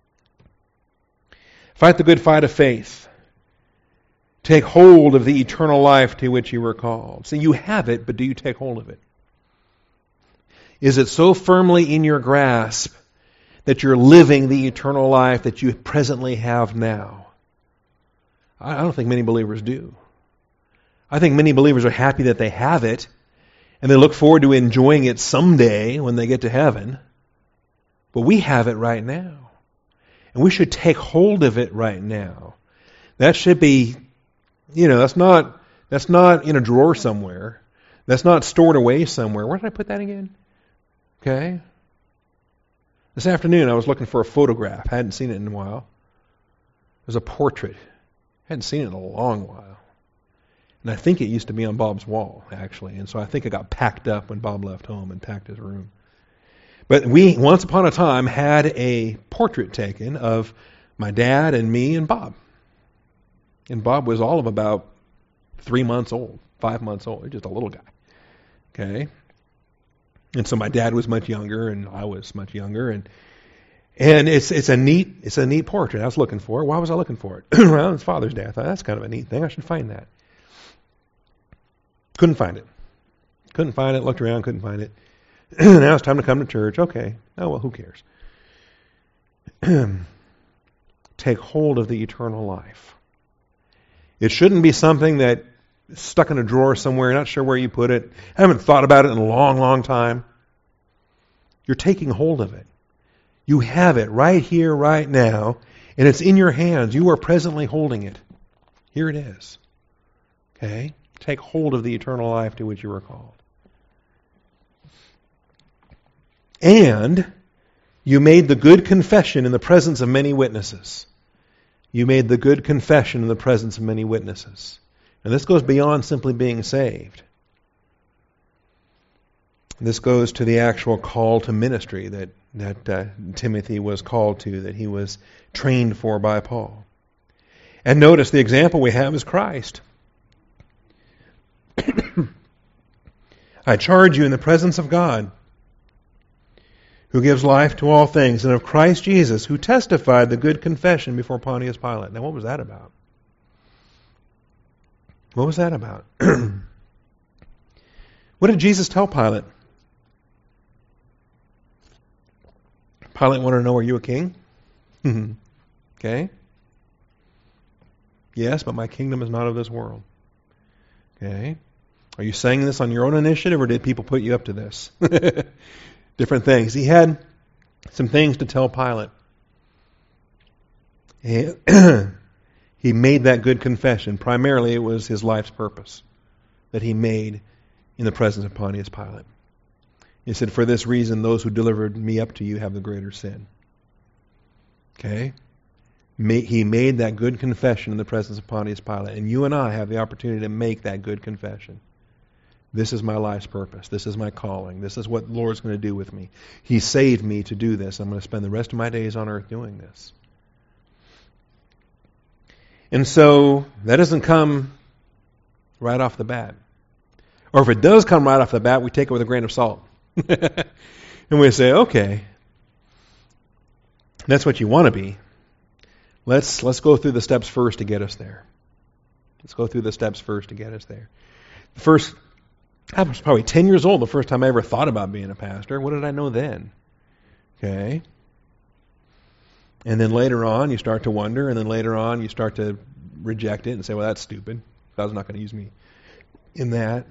Fight the good fight of faith. Take hold of the eternal life to which you were called. See, you have it, but do you take hold of it? Is it so firmly in your grasp that you're living the eternal life that you presently have now? I don't think many believers do. I think many believers are happy that they have it, and they look forward to enjoying it someday when they get to heaven. But we have it right now. And we should take hold of it right now. That should be, you know, that's not that's not in a drawer somewhere. That's not stored away somewhere. Where did I put that again? Okay. This afternoon I was looking for a photograph. I hadn't seen it in a while. It was a portrait. I hadn't seen it in a long while. And I think it used to be on Bob's wall, actually. And so I think it got packed up when Bob left home and packed his room. But we, once upon a time, had a portrait taken of my dad and me and Bob. And Bob was all of about three months old, five months old, just a little guy. Okay? And so my dad was much younger, and I was much younger, and and it's it's a neat it's a neat portrait. I was looking for it. Why was I looking for it? Well, it's Father's Day. I thought that's kind of a neat thing. I should find that. Couldn't find it. Couldn't find it. Looked around. Couldn't find it. Now it's time to come to church. Okay. Oh well, who cares? Take hold of the eternal life. It shouldn't be something that is stuck in a drawer somewhere. You're not sure where you put it. I haven't thought about it in a long, long time. You're taking hold of it. You have it right here, right now, and it's in your hands. You are presently holding it. Here it is. Okay? Take hold of the eternal life to which you are called. And you made the good confession in the presence of many witnesses. You made the good confession in the presence of many witnesses. And this goes beyond simply being saved. This goes to the actual call to ministry that, that uh, Timothy was called to, that he was trained for by Paul. And notice the example we have is Christ. I charge you in the presence of God, who gives life to all things, and of Christ Jesus, who testified the good confession before Pontius Pilate. Now, what was that about? What was that about? What did Jesus tell Pilate? Pilate wanted to know, are you a king? Okay. Yes, but my kingdom is not of this world. Okay. Are you saying this on your own initiative, or did people put you up to this? Different things. He had some things to tell Pilate. He, he made that good confession. Primarily, it was his life's purpose that he made in the presence of Pontius Pilate. He said, for this reason, those who delivered me up to you have the greater sin. Okay? He made that good confession in the presence of Pontius Pilate. And you and I have the opportunity to make that good confession. This is my life's purpose. This is my calling. This is what the Lord's going to do with me. He saved me to do this. I'm going to spend the rest of my days on earth doing this. And so, that doesn't come right off the bat. Or if it does come right off the bat, we take it with a grain of salt. And we say, okay, that's what you want to be. Let's let's go through the steps first to get us there. Let's go through the steps first to get us there. The first I was probably ten years old the first time I ever thought about being a pastor. What did I know then? Okay. And then later on, you start to wonder, and then later on, you start to reject it and say, well, that's stupid. God's not going to use me in that.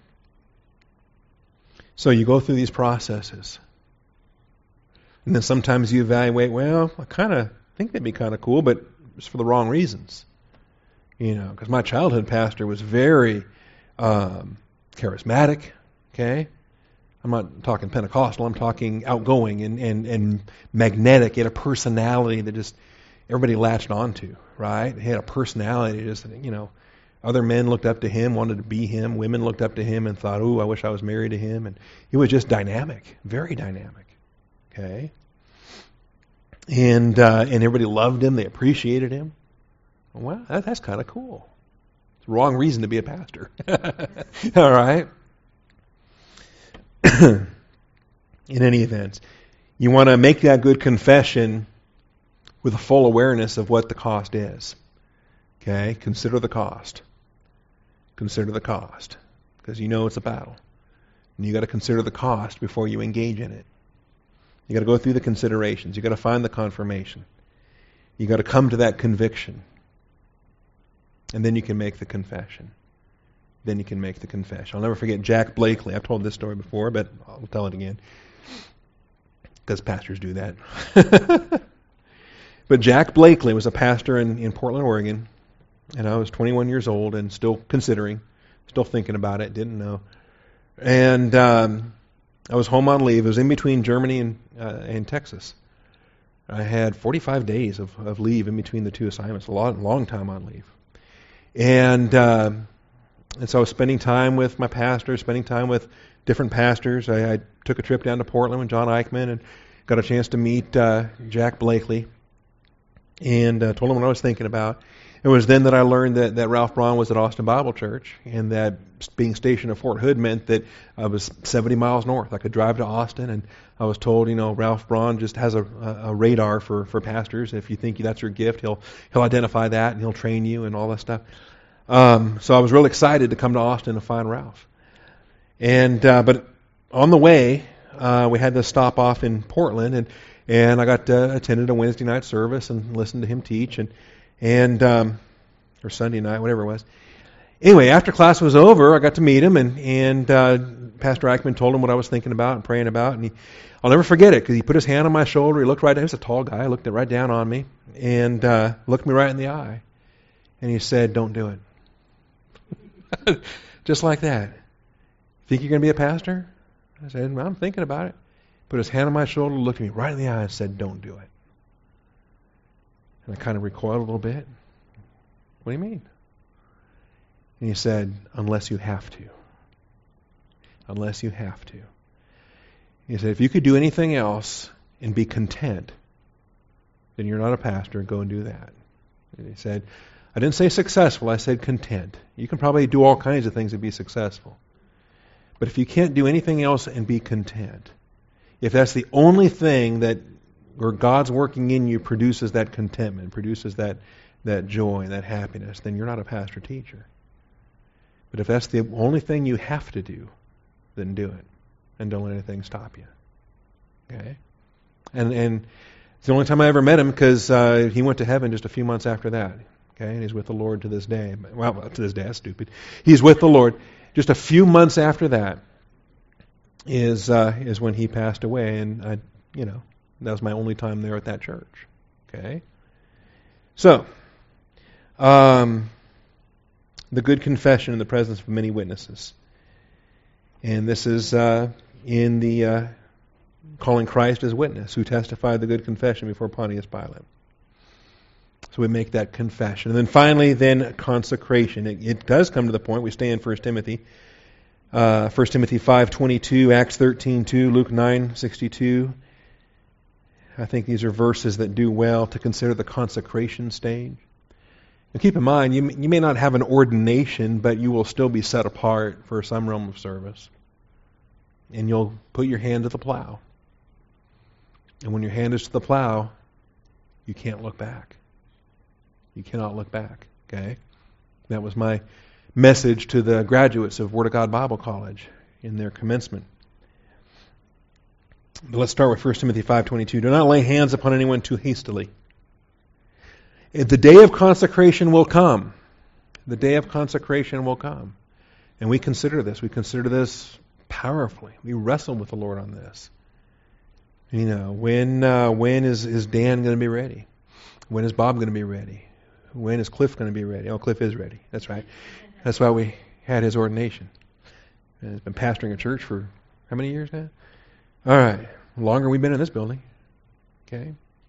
So you go through these processes. And then sometimes you evaluate, well, I kind of think that'd be kind of cool, but it's for the wrong reasons. You know, because my childhood pastor was very um, charismatic, okay? I'm not talking Pentecostal, I'm talking outgoing and, and, and magnetic. He had a personality that just everybody latched onto, right? He had a personality that just, you know, other men looked up to him, wanted to be him. Women looked up to him and thought, ooh, I wish I was married to him. And he was just dynamic, very dynamic, okay? And uh, and everybody loved him, they appreciated him. Well, that, that's kind of cool. It's the wrong reason to be a pastor. All right? In any event, you want to make that good confession with a full awareness of what the cost is. Okay? Consider the cost. Consider the cost. Because you know it's a battle. And you got to consider the cost before you engage in it. You got to go through the considerations. You got to find the confirmation. You got to come to that conviction. And then you can make the confession. Then you can make the confession. I'll never forget Jack Blakely. I've told this story before, but I'll tell it again. Because pastors do that. But Jack Blakely was a pastor in, in Portland, Oregon. And I was twenty-one years old and still considering, still thinking about it, didn't know. And um, I was home on leave. It was in between Germany and, uh, and Texas. I had forty-five days of, of leave in between the two assignments, a long, long time on leave. And uh, and so I was spending time with my pastor, spending time with different pastors. I, I took a trip down to Portland with John Eichmann and got a chance to meet uh, Jack Blakely, and uh, told him what I was thinking about. It was then that I learned that, that Ralph Braun was at Austin Bible Church, and that being stationed at Fort Hood meant that I was seventy miles north. I could drive to Austin, and I was told, you know, Ralph Braun just has a, a radar for, for pastors. If you think that's your gift, he'll he'll identify that, and he'll train you and all that stuff. Um, so I was really excited to come to Austin to find Ralph. And uh, but on the way, uh, we had to stop off in Portland, and and I got uh, attended a Wednesday night service and listened to him teach, and and um, or Sunday night, whatever it was. Anyway, after class was over, I got to meet him, and and uh, Pastor Eichmann told him what I was thinking about and praying about, and he, I'll never forget it because he put his hand on my shoulder. He looked right down. He was a tall guy. Looked right down on me and uh, looked me right in the eye, and he said, "Don't do it." Just like that. Think you're going to be a pastor? I said, well, I'm thinking about it. Put his hand on my shoulder, looked me right in the eye, and said, "Don't do it." And I kind of recoiled a little bit. What do you mean? And he said, "Unless you have to. Unless you have to." He said, "If you could do anything else and be content, then you're not a pastor. Go and do that." And he said, I didn't say successful, I said content. You can probably do all kinds of things and be successful. But if you can't do anything else and be content, if that's the only thing that where God's working in you produces that contentment, produces that, that joy, that happiness, then you're not a pastor teacher. But if that's the only thing you have to do, then do it. And don't let anything stop you. Okay? And and it's the only time I ever met him because uh, he went to heaven just a few months after that. Okay? And he's with the Lord to this day. Well, to this day, that's stupid. He's with the Lord. Just a few months after that is uh, is when he passed away. And, I, you know, that was my only time there at that church. Okay? So, um, the good confession in the presence of many witnesses. And this is uh, in the uh, calling Christ as witness, who testified the good confession before Pontius Pilate. So we make that confession. And then finally, then consecration. It, it does come to the point, we stay in First Timothy. Uh, First Timothy five twenty-two, Acts thirteen two, Luke nine sixty-two. I think these are verses that do well to consider the consecration stage. And keep in mind, you, you may not have an ordination, but you will still be set apart for some realm of service. And you'll put your hand to the plow. And when your hand is to the plow, you can't look back. You cannot look back. Okay? That was my message to the graduates of Word of God Bible College in their commencement. But let's start with First Timothy five twenty-two. Do not lay hands upon anyone too hastily. The day of consecration will come. The day of consecration will come. And we consider this. We consider this powerfully. We wrestle with the Lord on this. You know, when uh, when is, is Dan going to be ready? When is Bob going to be ready? When is Cliff going to be ready? Oh, Cliff is ready. That's right. That's why we had his ordination. And he's been pastoring a church for how many years now? All right. Longer we've been in this building. Okay.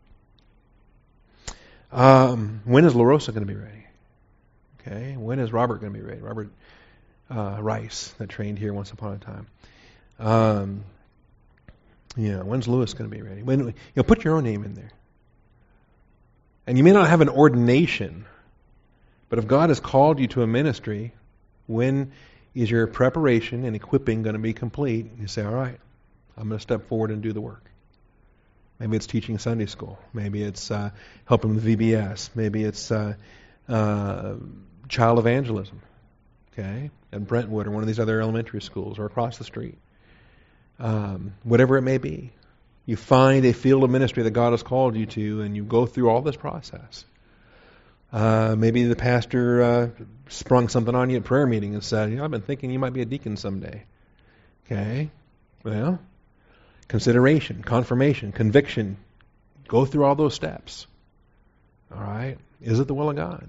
Um, when is La Rosa going to be ready? Okay. When is Robert going to be ready? Robert uh, Rice, that trained here once upon a time. Um, you know, when's Lewis going to be ready? When, you know, put your own name in there. And you may not have an ordination, but if God has called you to a ministry, when is your preparation and equipping going to be complete? You say, all right, I'm going to step forward and do the work. Maybe it's teaching Sunday school. Maybe it's uh, helping with V B S. Maybe it's uh, uh, child evangelism, okay, at Brentwood or one of these other elementary schools or across the street. Um, whatever it may be. You find a field of ministry that God has called you to, and you go through all this process. Uh, maybe the pastor uh, sprung something on you at prayer meeting and said, you know, I've been thinking you might be a deacon someday. Okay, well, consideration, confirmation, conviction. Go through all those steps. All right? Is it the will of God?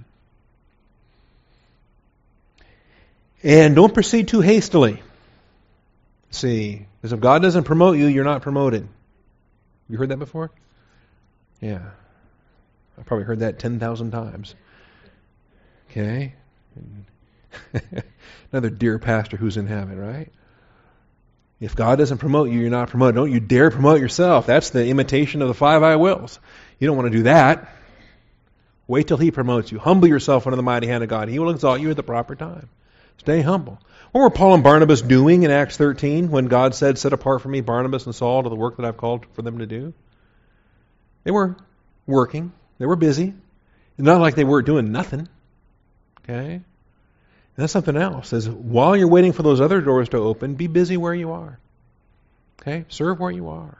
And don't proceed too hastily. See, because if God doesn't promote you, you're not promoted. You heard that before? Yeah. I've probably heard that ten thousand times. Okay? another dear pastor who's in heaven, right? If God doesn't promote you, you're not promoted. Don't you dare promote yourself. That's the imitation of the five I wills. You don't want to do that. Wait till He promotes you. Humble yourself under the mighty hand of God. He will exalt you at the proper time. Stay humble. What were Paul and Barnabas doing in Acts thirteen when God said, set apart for me Barnabas and Saul to the work that I've called for them to do? They were working. They were busy. It's not like they were doing nothing. Okay? And that's something else. Is while you're waiting for those other doors to open, be busy where you are. Okay? Serve where you are.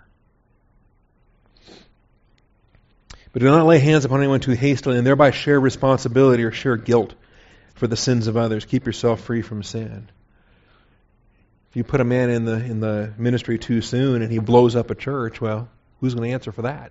But do not lay hands upon anyone too hastily and thereby share responsibility or share guilt for the sins of others. Keep yourself free from sin. If you put a man in the in the ministry too soon and he blows up a church, well, who's going to answer for that?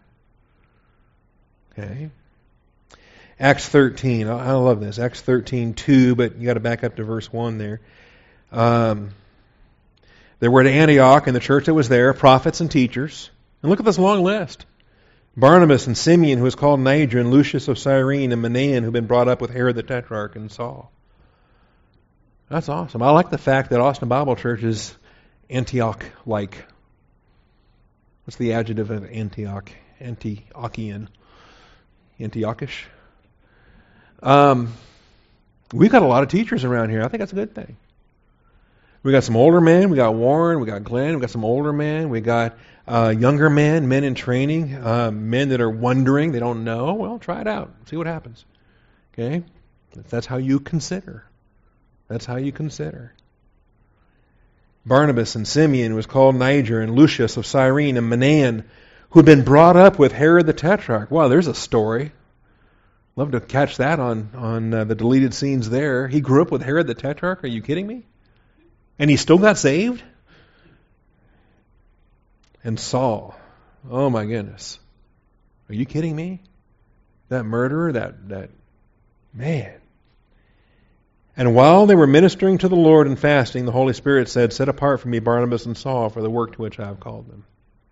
Okay. Acts thirteen. I love this. Acts thirteen two, but you got to back up to verse one there. Um, there were at Antioch, in the church that was there, prophets and teachers. And look at this long list. Barnabas and Simeon, who was called Niger, and Lucius of Cyrene, and Manaen, who had been brought up with Herod the Tetrarch, and Saul. That's awesome. I like the fact that Austin Bible Church is Antioch-like. What's the adjective of Antioch? Antiochian. Antiochish? Um, we've got a lot of teachers around here. I think that's a good thing. We got some older men. We got Warren. We got Glenn. We got some older men. We got uh, younger men, men in training, uh, men that are wondering. They don't know. Well, try it out. See what happens. Okay? That's how you consider. That's how you consider. Barnabas and Simeon was called Niger, and Lucius of Cyrene, and Manaen, who had been brought up with Herod the Tetrarch. Wow, there's a story. Love to catch that on, on uh, the deleted scenes there. He grew up with Herod the Tetrarch. Are you kidding me? And he still got saved? And Saul. Oh my goodness. Are you kidding me? That murderer, that, that, man. And while they were ministering to the Lord and fasting, the Holy Spirit said, set apart for me Barnabas and Saul for the work to which I have called them.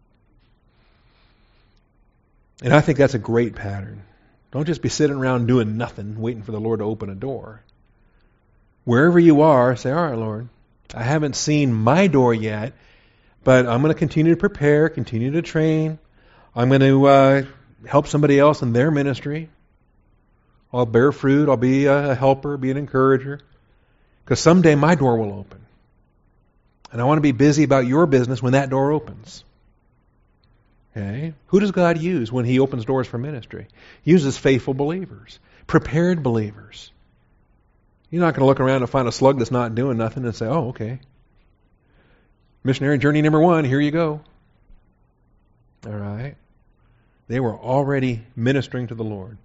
And I think that's a great pattern. Don't just be sitting around doing nothing, waiting for the Lord to open a door. Wherever you are, say, all right, Lord, I haven't seen my door yet, but I'm going to continue to prepare, continue to train. I'm going to uh, help somebody else in their ministry. I'll bear fruit. I'll be a helper, be an encourager. Because someday my door will open. And I want to be busy about your business when that door opens. Okay? Who does God use when He opens doors for ministry? He uses faithful believers, prepared believers. You're not going to look around and find a slug that's not doing nothing and say, oh, okay. Missionary journey number one, here you go. All right. They were already ministering to the Lord.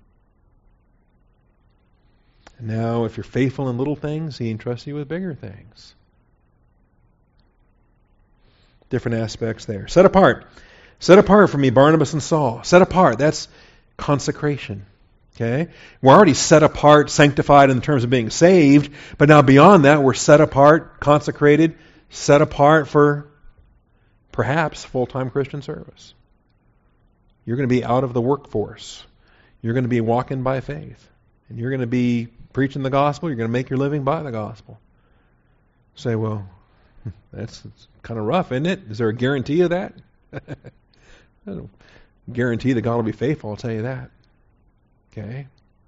And now, if you're faithful in little things, He entrusts you with bigger things. Different aspects there. Set apart. Set apart for me Barnabas and Saul. Set apart. That's consecration. Okay? We're already set apart, sanctified in terms of being saved, but now beyond that, we're set apart, consecrated, set apart for perhaps full-time Christian service. You're going to be out of the workforce. You're going to be walking by faith. And you're going to be preaching the gospel. You're going to make your living by the gospel. Say, well, that's, that's kind of rough, isn't it? Is there a guarantee of that? I don't guarantee that God will be faithful, I'll tell you that. Okay?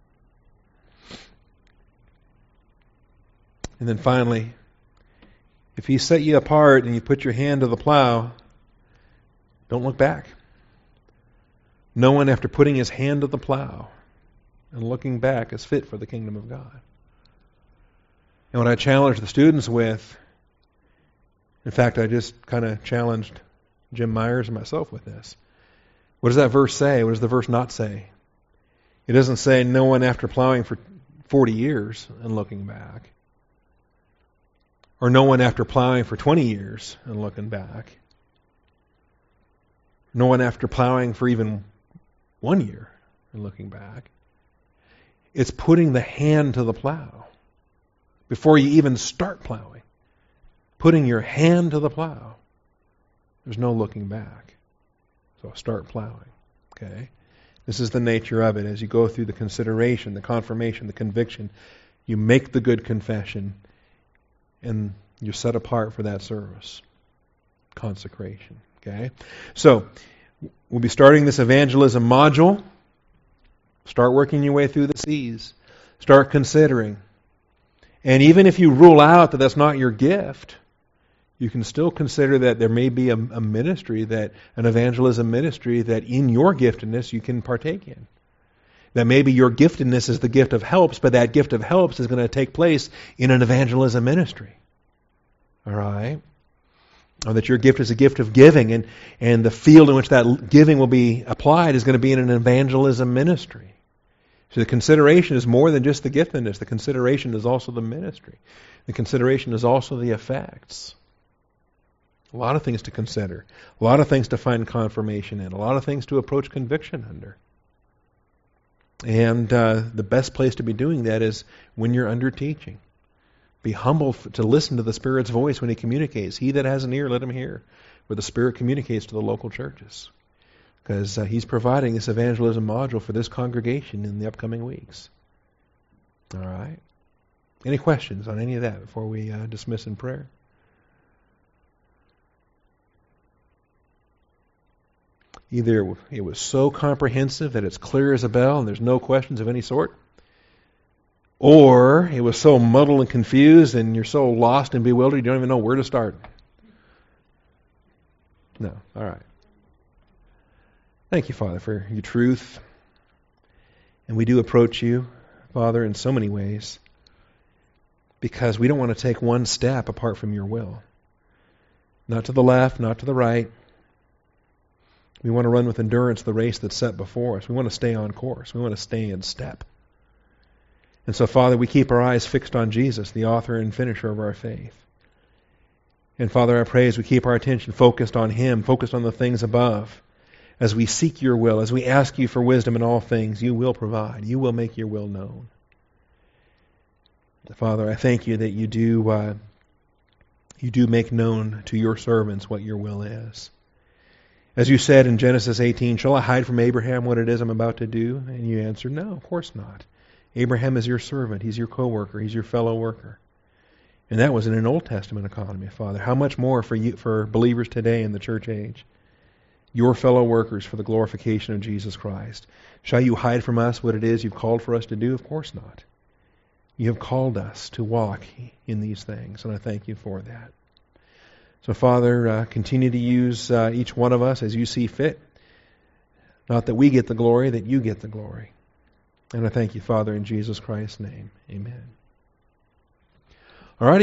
And then finally, if He set you apart and you put your hand to the plow, don't look back. No one, after putting his hand to the plow and looking back, is fit for the kingdom of God. And what I challenge the students with, in fact, I just kind of challenged Jim Myers and myself with this. What does that verse say? What does the verse not say? It doesn't say no one after plowing for forty years and looking back. Or no one after plowing for twenty years and looking back. No one after plowing for even one year and looking back. It's putting the hand to the plow before you even start plowing. Putting your hand to the plow. There's no looking back. So start plowing. Okay? This is the nature of it. As you go through the consideration, the confirmation, the conviction, you make the good confession. and you're set apart for that service. Consecration. Okay? So, we'll be starting this evangelism module. Start working your way through the C's. Start considering. And even if you rule out that that's not your gift, you can still consider that there may be a, a ministry, that an evangelism ministry, that in your giftedness you can partake in. That maybe your giftedness is the gift of helps, but that gift of helps is going to take place in an evangelism ministry. All right? Or that your gift is a gift of giving, and, and the field in which that giving will be applied is going to be in an evangelism ministry. So the consideration is more than just the giftedness. The consideration is also the ministry. The consideration is also the effects. A lot of things to consider. A lot of things to find confirmation in. A lot of things to approach conviction under. And uh, the best place to be doing that is when you're under teaching. Be humble to listen to the Spirit's voice when He communicates. He that has an ear, let him hear. Where the Spirit communicates to the local churches. Because uh, He's providing this evangelism module for this congregation in the upcoming weeks. All right. Any questions on any of that before we uh, dismiss in prayer? Either it was so comprehensive that it's clear as a bell and there's no questions of any sort, or it was so muddled and confused and you're so lost and bewildered you don't even know where to start. No. All right. Thank you, Father, for your truth. And we do approach you, Father, in so many ways because we don't want to take one step apart from your will. Not to the left, not to the right. We want to run with endurance the race that's set before us. We want to stay on course. We want to stay in step. And so, Father, we keep our eyes fixed on Jesus, the author and finisher of our faith. And Father, I pray as we keep our attention focused on Him, focused on the things above, as we seek your will, as we ask you for wisdom in all things, you will provide. You will make your will known. Father, I thank you that you do, uh, you do make known to your servants what your will is. As you said in Genesis eighteen, shall I hide from Abraham what it is I'm about to do? And you answered, no, of course not. Abraham is your servant. He's your co-worker. He's your fellow worker. And that was in an Old Testament economy, Father. How much more for you, for believers today in the church age? Your fellow workers for the glorification of Jesus Christ. Shall you hide from us what it is you've called for us to do? Of course not. You have called us to walk in these things, and I thank you for that. So, Father, uh, continue to use uh, each one of us as you see fit. Not that we get the glory, that you get the glory. And I thank you, Father, in Jesus Christ's name. Amen. All right.